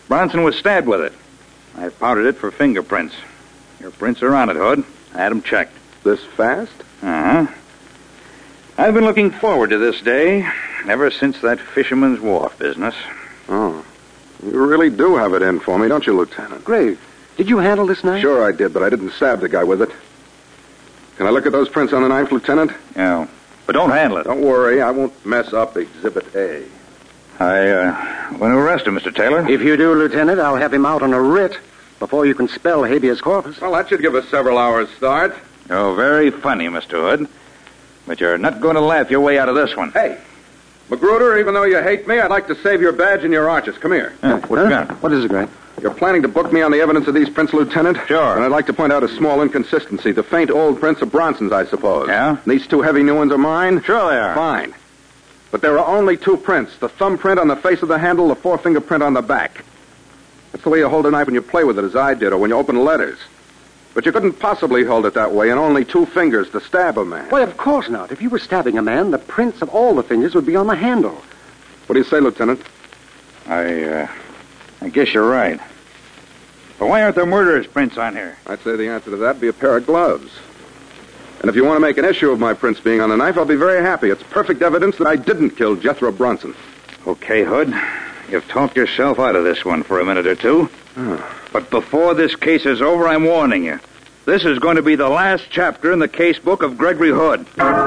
Bronson was stabbed with it. I powdered it for fingerprints. Your prints are on it, Hood. I had them checked. This fast? Uh-huh. I've been looking forward to this day ever since that Fisherman's Wharf business. Oh. You really do have it in for me, don't you, Lieutenant? Grave, did you handle this knife? Sure I did, but I didn't stab the guy with it. Can I look at those prints on the knife, Lieutenant? Yeah. But don't handle it. Don't worry, I won't mess up Exhibit A. I, uh, want to arrest him, Mister Taylor. If you do, Lieutenant, I'll have him out on a writ before you can spell habeas corpus. Well, that should give us several hours' start. Oh, very funny, Mister Hood. But you're not going to laugh your way out of this one. Hey, Magruder, even though you hate me, I'd like to save your badge and your arches. Come here. Yeah, what you got? What is it, Grant? You're planning to book me on the evidence of these prints, Lieutenant? Sure. And I'd like to point out a small inconsistency. The faint old prints are Bronson's, I suppose. Yeah? These two heavy new ones are mine? Sure they are. Fine. But there are only two prints. The thumbprint on the face of the handle, the forefinger print on the back. That's the way you hold a knife when you play with it, as I did, or when you open letters. But you couldn't possibly hold it that way, and only two fingers to stab a man. Why, of course not. If you were stabbing a man, the prints of all the fingers would be on the handle. What do you say, Lieutenant? I, uh, I guess you're right. But why aren't there murderer's prints on here? I'd say the answer to that would be a pair of gloves. And if you want to make an issue of my prints being on the knife, I'll be very happy. It's perfect evidence that I didn't kill Jethro Bronson. Okay, Hood. You've talked yourself out of this one for a minute or two. Oh. But before this case is over, I'm warning you. This is going to be the last chapter in the case book of Gregory Hood.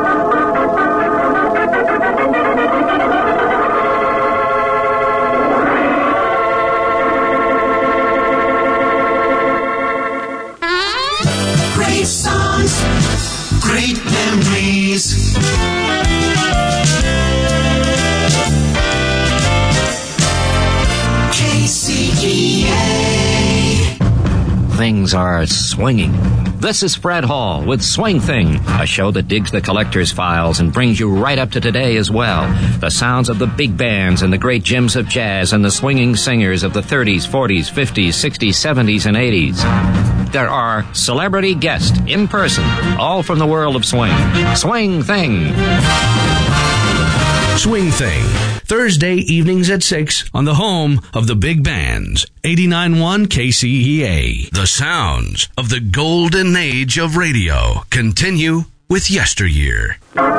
Great songs, great memories. K C E A. Things are swinging. This is Fred Hall with Swing Thing, a show that digs the collector's files and brings you right up to today as well. The sounds of the big bands and the great gems of jazz and the swinging singers of the thirties, forties, fifties, sixties, seventies, and eighties. There are celebrity guests in person, all from the world of swing. Swing Thing. Swing Thing, Thursday evenings at six on the home of the big bands, eighty-nine point one K C E A. The sounds of the golden age of radio continue with Yesteryear.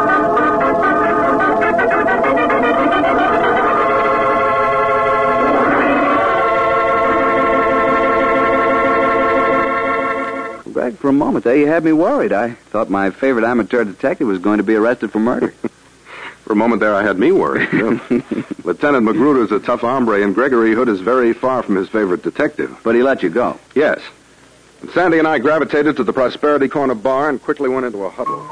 Greg, for a moment there, you had me worried. I thought my favorite amateur detective was going to be arrested for murder. For a moment there, I had me worried. Lieutenant Magruder's a tough hombre, and Gregory Hood is very far from his favorite detective. But he let you go. Yes. And Sandy and I gravitated to the Prosperity Corner bar and quickly went into a huddle.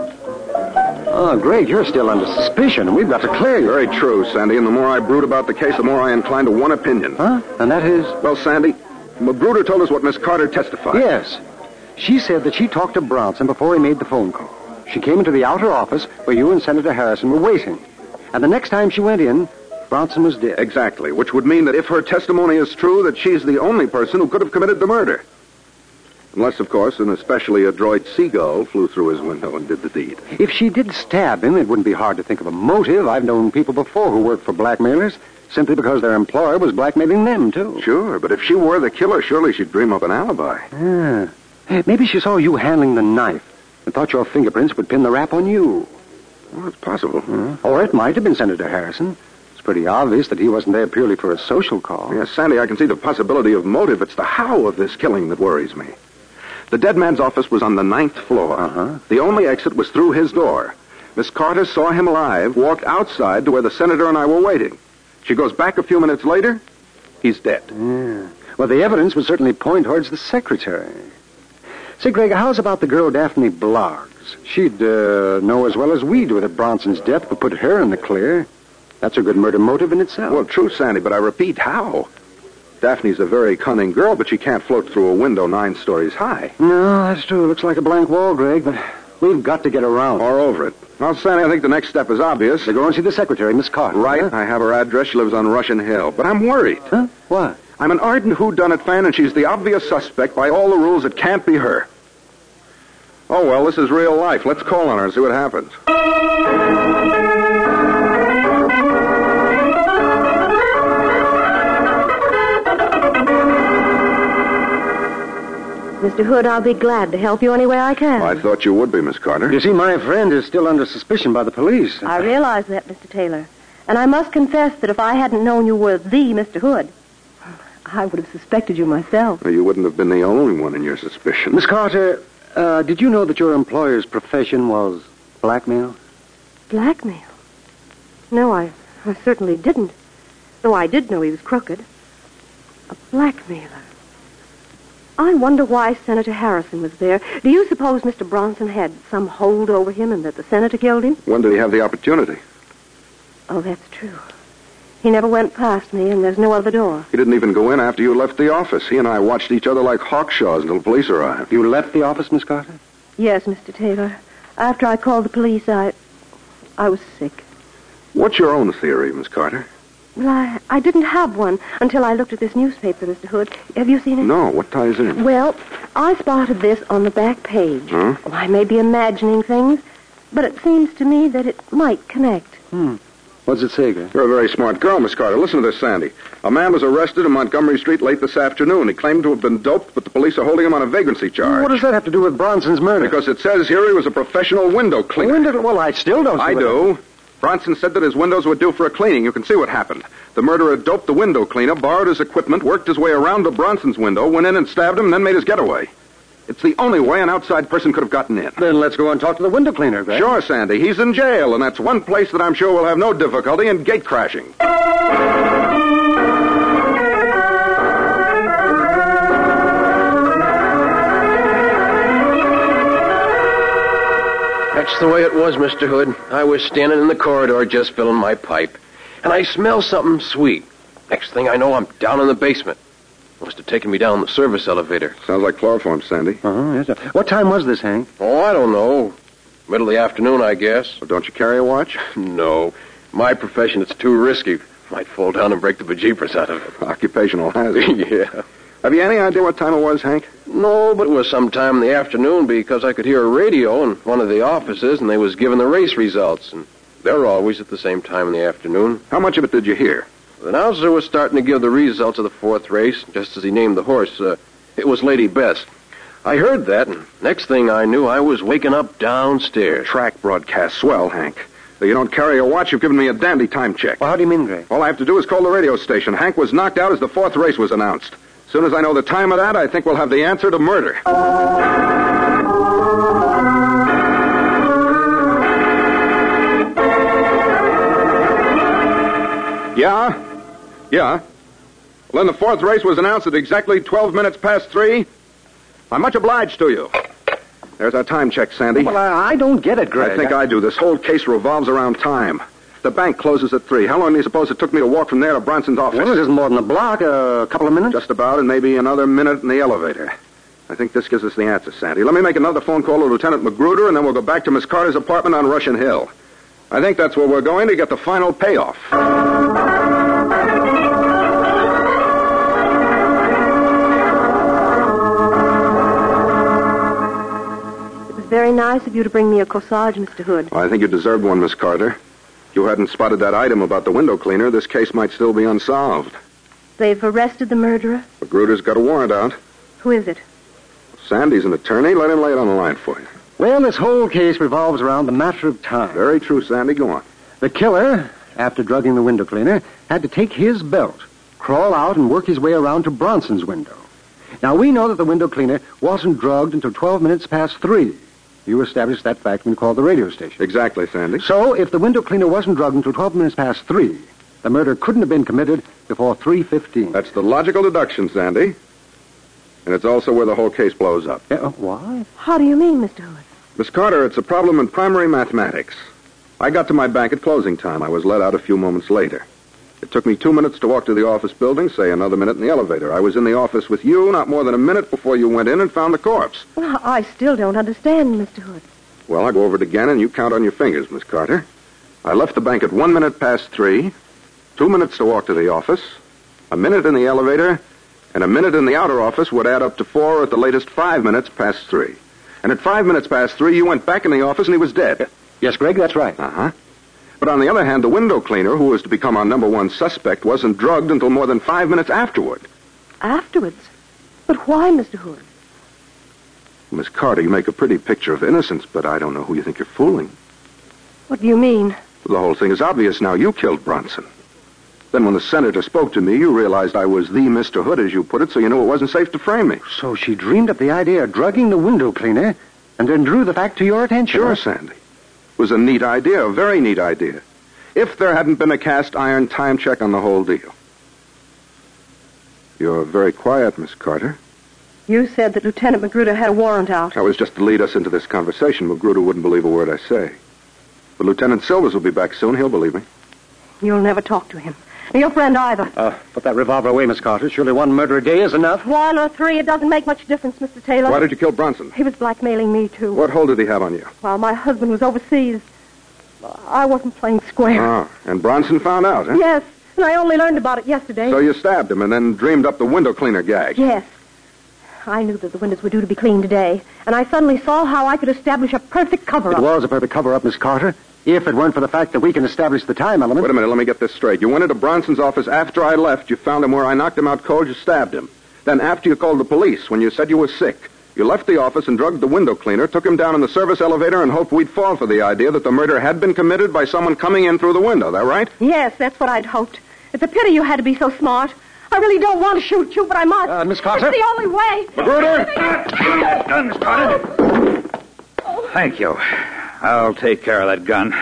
Oh, Greg, you're still under suspicion, and we've got to clear you. Very true, Sandy, and the more I brood about the case, the more I incline to one opinion. Huh? And that is? Well, Sandy, Magruder told us what Miss Carter testified. Yes. She said that she talked to Bronson before he made the phone call. She came into the outer office where you and Senator Harrison were waiting. And the next time she went in, Bronson was dead. Exactly, which would mean that if her testimony is true, that she's the only person who could have committed the murder. Unless, of course, an especially adroit seagull flew through his window and did the deed. If she did stab him, it wouldn't be hard to think of a motive. I've known people before who worked for blackmailers simply because their employer was blackmailing them, too. Sure, but if she were the killer, surely she'd dream up an alibi. Yeah. Maybe she saw you handling the knife and thought your fingerprints would pin the rap on you. Well, it's possible. Uh, or it might have been Senator Harrison. It's pretty obvious that he wasn't there purely for a social call. Yes, Sandy, I can see the possibility of motive. It's the how of this killing that worries me. The dead man's office was on the ninth floor. Uh-huh. The only exit was through his door. Miss Carter saw him alive, walked outside to where the senator and I were waiting. She goes back a few minutes later. He's dead. Yeah. Well, the evidence would certainly point towards the secretary. Say, Greg, how's about the girl Daphne Bloggs? She'd uh, know as well as we do that Bronson's death would put her in the clear. That's a good murder motive in itself. Well, true, Sandy, but I repeat, how? Daphne's a very cunning girl, but she can't float through a window nine stories high. No, that's true. Looks like a blank wall, Greg, but we've got to get around. Or over it. Well, Sandy, I think the next step is obvious. To go and see the secretary, Miss Carter. Right. Huh? I have her address. She lives on Russian Hill. But I'm worried. Huh? Why? I'm an ardent whodunit fan, and she's the obvious suspect. By all the rules, it can't be her. Oh, well, this is real life. Let's call on her and see what happens. Mister Hood, I'll be glad to help you any way I can. I thought you would be, Miss Carter. You see, my friend is still under suspicion by the police. I realize that, Mister Taylor. And I must confess that if I hadn't known you were the Mister Hood, I would have suspected you myself. Well, you wouldn't have been the only one in your suspicion. Miss Carter, uh, did you know that your employer's profession was blackmail? Blackmail? No, I, I certainly didn't. Though I did know he was crooked. A blackmailer. I wonder why Senator Harrison was there. Do you suppose Mister Bronson had some hold over him and that the senator killed him? When did he have the opportunity? Oh, that's true. He never went past me, and there's no other door. He didn't even go in after you left the office. He and I watched each other like hawkshaws until the police arrived. You left the office, Miss Carter? Yes, Mister Taylor. After I called the police, I... I was sick. What's your own theory, Miss Carter? Well, I, I didn't have one until I looked at this newspaper, Mister Hood. Have you seen it? No, what ties in? Well, I spotted this on the back page. Huh? Well, I may be imagining things, but it seems to me that it might connect. Hmm. What's it say, Greg? You're a very smart girl, Miss Carter. Listen to this, Sandy. A man was arrested in Montgomery Street late this afternoon. He claimed to have been doped, but the police are holding him on a vagrancy charge. What does that have to do with Bronson's murder? Because it says here he was a professional window cleaner. Window? Well, I still don't see I what do. Bronson said that his windows were due for a cleaning. You can see what happened. The murderer doped the window cleaner, borrowed his equipment, worked his way around to Bronson's window, went in and stabbed him, and then made his getaway. It's the only way an outside person could have gotten in. Then let's go and talk to the window cleaner, Greg. Sure, Sandy. He's in jail, and that's one place that I'm sure will have no difficulty in gate crashing. That's the way it was, Mister Hood. I was standing in the corridor just filling my pipe, and I smell something sweet. Next thing I know, I'm down in the basement. Must have taken me down the service elevator. Sounds like chloroform, Sandy. Uh-huh, yes, sir. What time was this, Hank? Oh, I don't know. Middle of the afternoon, I guess. Well, don't you carry a watch? No. My profession, it's too risky. Might fall down and break the bejeepers out of it. Occupational hazard. Yeah. Have you any idea what time it was, Hank? No, but it was sometime in the afternoon because I could hear a radio in one of the offices, and they was giving the race results, and they're always at the same time in the afternoon. How much of it did you hear? The announcer was starting to give the results of the fourth race, just as he named the horse. Uh, it was Lady Bess. I heard that, and next thing I knew, I was waking up downstairs. Track broadcast. Swell, Hank. Though you don't carry a watch, you've given me a dandy time check. Well, how do you mean, Greg? All I have to do is call the radio station. Hank was knocked out as the fourth race was announced. As soon as I know the time of that, I think we'll have the answer to murder. Yeah? Yeah. Well, then the fourth race was announced at exactly twelve minutes past three. I'm much obliged to you. There's our time check, Sandy. Well, I, I don't get it, Greg. I think I do. This whole case revolves around time. The bank closes at three. How long do you suppose it took me to walk from there to Bronson's office? Well, it isn't more than a block, a couple of minutes. Just about, and maybe another minute in the elevator. I think this gives us the answer, Sandy. Let me make another phone call to Lieutenant Magruder, and then we'll go back to Miss Carter's apartment on Russian Hill. I think that's where we're going to get the final payoff. Very nice of you to bring me a corsage, Mister Hood. Well, I think you deserved one, Miss Carter. If you hadn't spotted that item about the window cleaner, this case might still be unsolved. They've arrested the murderer? Magruder's got a warrant out. Who is it? Sandy's an attorney. Let him lay it on the line for you. Well, this whole case revolves around the matter of time. Very true, Sandy. Go on. The killer, after drugging the window cleaner, had to take his belt, crawl out, and work his way around to Bronson's window. Now, we know that the window cleaner wasn't drugged until twelve minutes past three. You established that fact when you called the radio station. Exactly, Sandy. So, if the window cleaner wasn't drugged until twelve minutes past three, the murder couldn't have been committed before three fifteen. That's the logical deduction, Sandy. And it's also where the whole case blows up. Yeah, uh, why? How do you mean, Mister Hood? Miss Carter, it's a problem in primary mathematics. I got to my bank at closing time. I was let out a few moments later. It took me two minutes to walk to the office building, say another minute in the elevator. I was in the office with you not more than a minute before you went in and found the corpse. Well, I still don't understand, Mister Hood. Well, I'll go over it again, and you count on your fingers, Miss Carter. I left the bank at one minute past three, two minutes to walk to the office, a minute in the elevator, and a minute in the outer office would add up to four, or at the latest five minutes past three. And at five minutes past three, you went back in the office and he was dead. Yes, Greg, that's right. Uh-huh. But on the other hand, the window cleaner, who was to become our number one suspect, wasn't drugged until more than five minutes afterward. Afterwards? But why, Mister Hood? Miss Carter, you make a pretty picture of innocence, but I don't know who you think you're fooling. What do you mean? The whole thing is obvious now. You killed Bronson. Then when the senator spoke to me, you realized I was the Mister Hood, as you put it, so you knew it wasn't safe to frame me. So she dreamed up the idea of drugging the window cleaner and then drew the fact to your attention. Sure, huh? Sandy. It was a neat idea, a very neat idea. If there hadn't been a cast iron time check on the whole deal. You're very quiet, Miss Carter. You said that Lieutenant Magruder had a warrant out. That was just to lead us into this conversation. Magruder wouldn't believe a word I say. But Lieutenant Silvers will be back soon. He'll believe me. You'll never talk to him. Your friend either. Uh, put that revolver away, Miss Carter. Surely one murder a day is enough. One or three, it doesn't make much difference, Mister Taylor. Why did you kill Bronson? He was blackmailing me, too. What hold did he have on you? While my husband was overseas, I wasn't playing square. Oh, and Bronson found out, huh? Yes, and I only learned about it yesterday. So you stabbed him and then dreamed up the window cleaner gag. Yes. I knew that the windows were due to be cleaned today, and I suddenly saw how I could establish a perfect cover-up. It was a perfect cover-up, Miss Carter, if it weren't for the fact that we can establish the time element. Wait a minute, let me get this straight. You went into Bronson's office after I left. You found him where I knocked him out cold. You stabbed him. Then after you called the police, when you said you were sick, you left the office and drugged the window cleaner, took him down in the service elevator, and hoped we'd fall for the idea that the murder had been committed by someone coming in through the window. That right? Yes, that's what I'd hoped. It's a pity you had to be so smart. I really don't want to shoot you, but I must. Uh, Miss Carter? It's the only way. Magruder! Gun, Miss Carter. Thank you. I'll take care of that gun.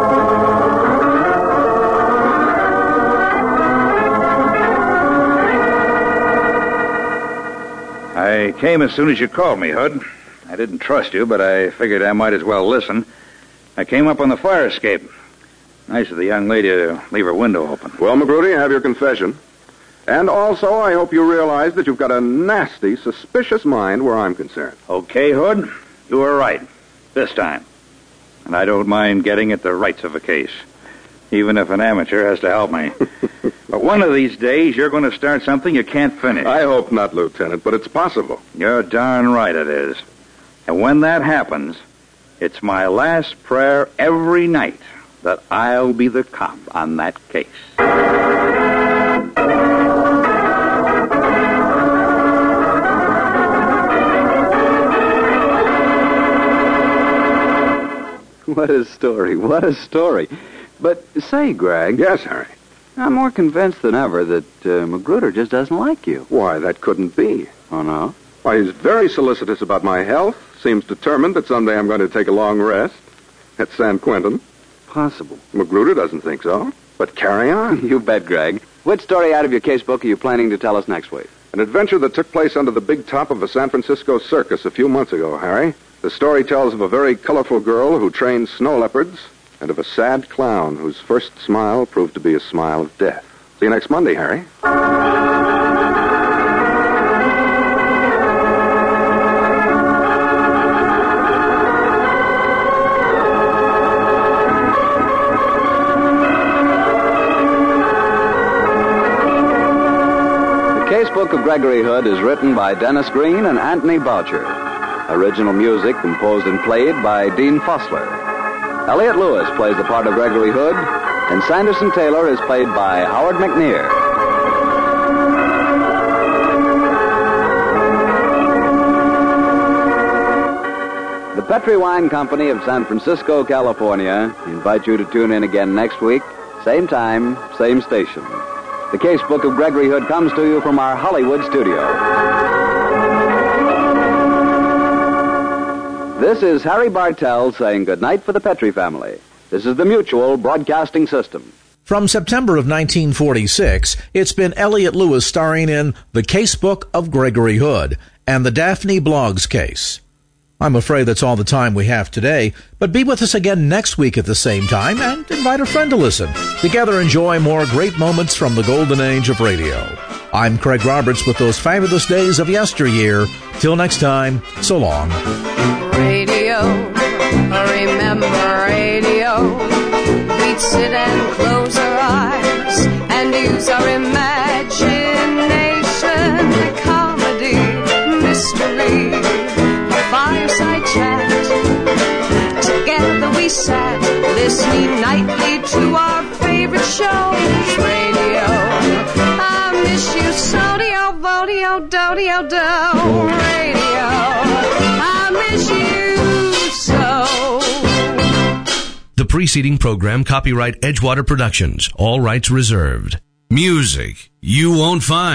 I came as soon as you called me, Hood. I didn't trust you, but I figured I might as well listen. I came up on the fire escape. Nice of the young lady to leave her window open. Well, Magruder, you have your confession. And also, I hope you realize that you've got a nasty, suspicious mind where I'm concerned. Okay, Hood. You were right. This time. And I don't mind getting at the rights of a case. Even if an amateur has to help me. But one of these days, you're going to start something you can't finish. I hope not, Lieutenant, but it's possible. You're darn right it is. And when that happens, it's my last prayer every night that I'll be the cop on that case. What a story, what a story. But say, Greg. Yes, Harry? I'm more convinced than ever that uh, Magruder just doesn't like you. Why, that couldn't be. Oh, no? Why, he's very solicitous about my health. Seems determined that someday I'm going to take a long rest at San Quentin. Possible. Magruder doesn't think so. But carry on. You bet, Greg. What story out of your casebook are you planning to tell us next week? An adventure that took place under the big top of a San Francisco circus a few months ago, Harry. The story tells of a very colorful girl who trained snow leopards and of a sad clown whose first smile proved to be a smile of death. See you next Monday, Harry. The Casebook of Gregory Hood is written by Dennis Green and Anthony Boucher. Original music composed and played by Dean Fossler. Elliot Lewis plays the part of Gregory Hood, and Sanderson Taylor is played by Howard McNear. The Petri Wine Company of San Francisco, California, invite you to tune in again next week, same time, same station. The Casebook of Gregory Hood comes to you from our Hollywood studio. This is Harry Bartell saying goodnight for the Petri family. This is the Mutual Broadcasting System. From September of nineteen forty-six, it's been Elliot Lewis starring in The Casebook of Gregory Hood and the Daphne Bloggs case. I'm afraid that's all the time we have today, but be with us again next week at the same time and invite a friend to listen. Together enjoy more great moments from the golden age of radio. I'm Craig Roberts with those fabulous days of yesteryear. Till next time, so long. Radio, remember radio. We'd sit and close our eyes and use our imagination. Comedy, mystery, a fireside chat. Together we sat, listening nightly to our favorite shows. Radio, I miss you, so-dio, vodio, do-dio, do. Radio, I preceding program copyright Edgewater Productions. All rights reserved. Music you won't find.